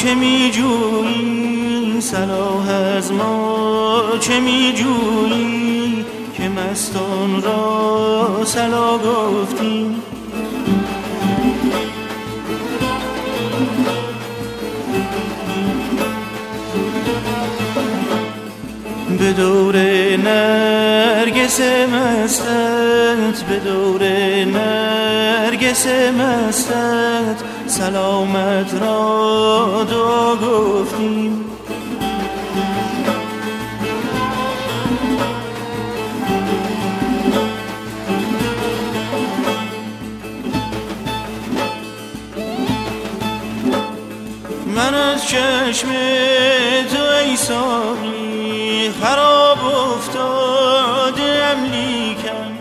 چه می جویی؟ صلاح از ما چه می جویی؟ که مستان را صلا گفتیم. به دور نرگس مستت، به دور نرگس مستت سلامت را دعا گفتیم. من از چشم تو ای ساقی خراب افتادم، لیکن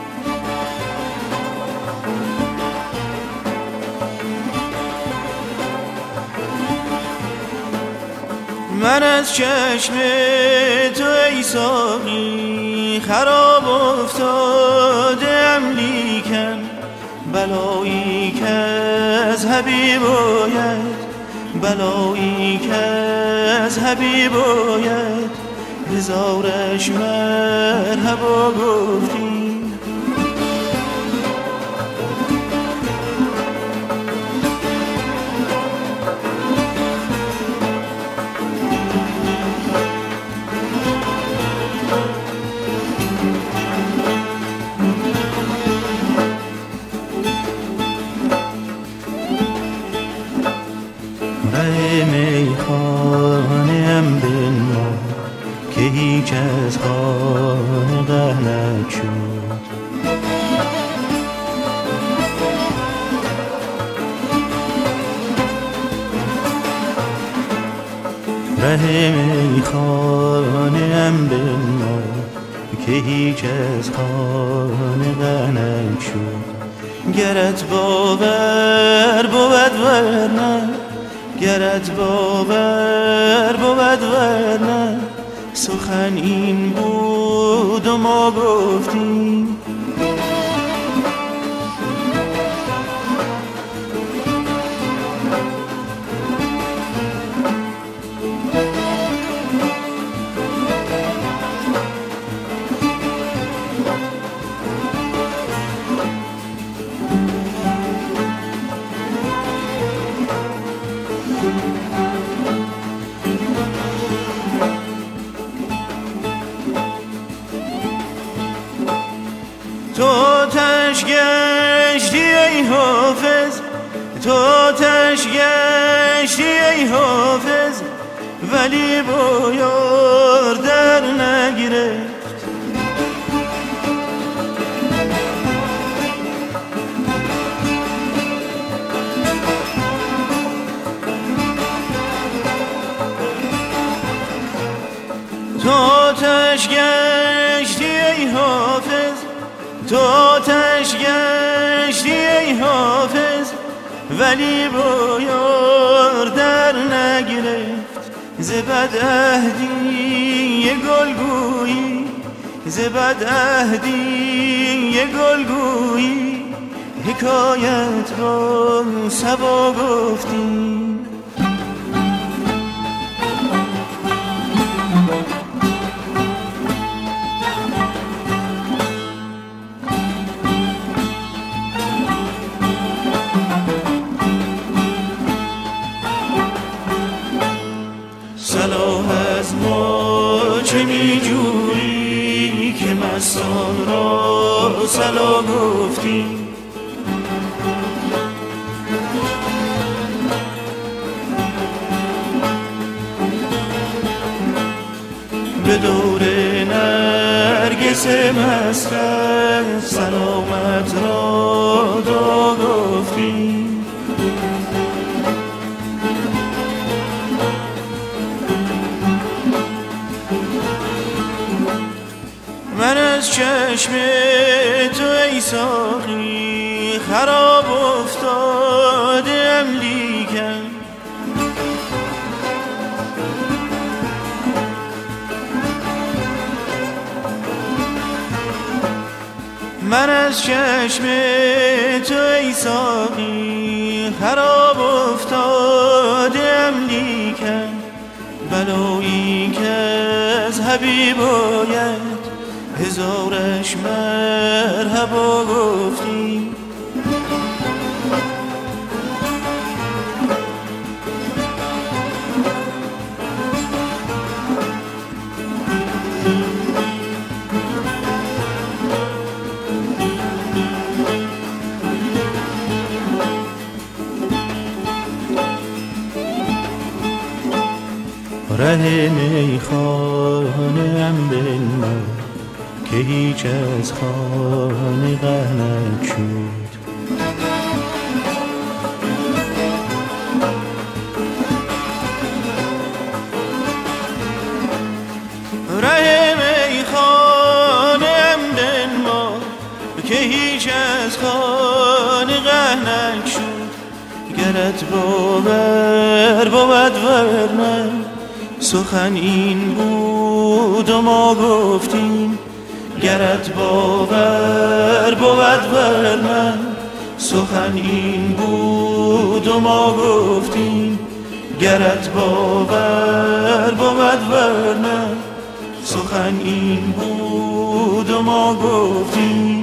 من از چشم تو ای ساقی خراب افتادم، لیکن بلایی که از حبیب آید، بلایی که از حبیب آید هزارش مرحبا گفتیم. ره میخانه‌ام بنما که هیچ از خانه نشد. ره میخانه‌ام بنما که هیچ از خانه نشد. گرت باور بود ورنه، گرت باور بود ورنه سخن این بود و ما گفتیم. تو آتش گشتی ای حافظ، تو آتش گشتی ای حافظ، ولی با یار در نگرفت. تو آتش گشتی ای حافظ، تو آتش گشتی ای حافظ، ولی با یار در نگرفت. ز بدعهدی گلگویی، ز بدعهدی گلگویی حکایت با صبا گفتیم. صلاح از ما چه می جویی؟ که مستان را صلا گفتیم. به دور نرگس مستت سلامت را دعا گفتیم. من از چشم تو ای ساقی خراب افتادم، لیکن من از چشم تو ای ساقی خراب افتادم لیکن بلایی که از حبیب آید هزارش مرحبا گفتی. ره میخانه ام بنما که هیچ از خانه غنک شد. ره میخانه ام بنما که هیچ از خانه غنک شد. گرت باور بود ورنه سخن این بود و ما گفتیم. گرت باور بود ورنه سخن این بود و ما گفتیم. گرت باور بود ورنه سخن این بود و ما گفتیم.